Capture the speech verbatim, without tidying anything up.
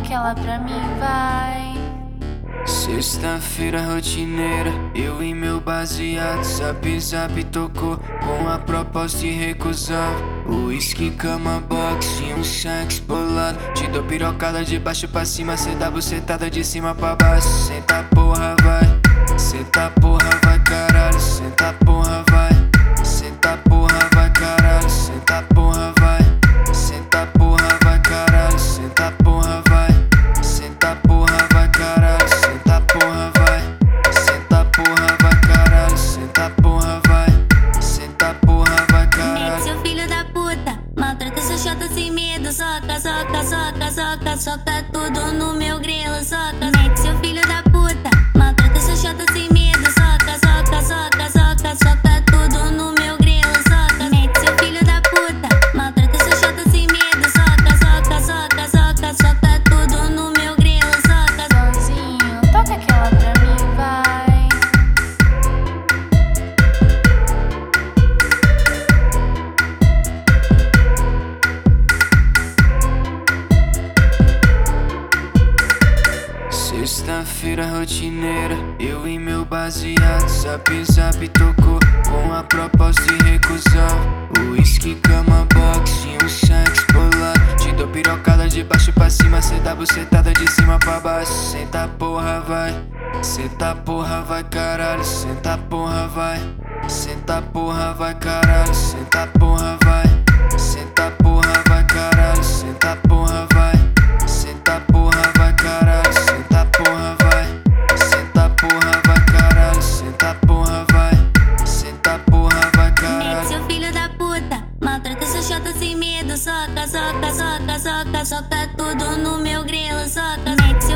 aquela pra mim, vai. Sexta-feira rotineira, eu e meu baseado. Zap zap tocou com a proposta irrecusável. Whisky, cama, box e um sexo bolado. Te dou pirocada de baixo pra cima, cê dá bucetada de cima pra baixo. Senta porra vai, senta porra vai caralho. Senta porra vai, senta porra vai caralho. Senta porra vai, senta porra vai caralho. Senta porra vai, senta porra vai caralho. Senta porra vai, senta porra vai caralho. Senta porra vai, senta porra vai caralho. Mete seu filho da puta, maltrata seu chota sem medo. Soca, soca, soca, soca, soca tudo no meu grelo. Soca, mete seu filho da puta, maltrata seu chota sem medo. Soca, soca, soca, soca, soca tudo no meu grelo. Soca, mete seu filho da puta, maltrata seu chota sem medo. Soca, soca, soca, soca, soca tudo no meu grelo. Soca, Sonzinho, toca aquela pra mim, vai. Sexta-feira rotineira, eu e meu baseado. Zap zap tocou com a proposta irrecusável. Whisky, cama, box e um sexo bolado. Te dou pirocada de baixo pra cima, cê dá bucetada de cima pra baixo. Senta porra vai, senta porra vai caralho. Senta porra vai, senta porra vai caralho. Senta porra vai, senta porra vai caralho. Senta porra vai, senta porra vai caralho. Senta porra vai, senta porra vai caralho. Senta porra vai, senta porra vai mete caralho. seu filho da puta, maltrata seu chota sem medo. Soca, soca, soca, soca, soca tudo no meu grelo. Soca, mete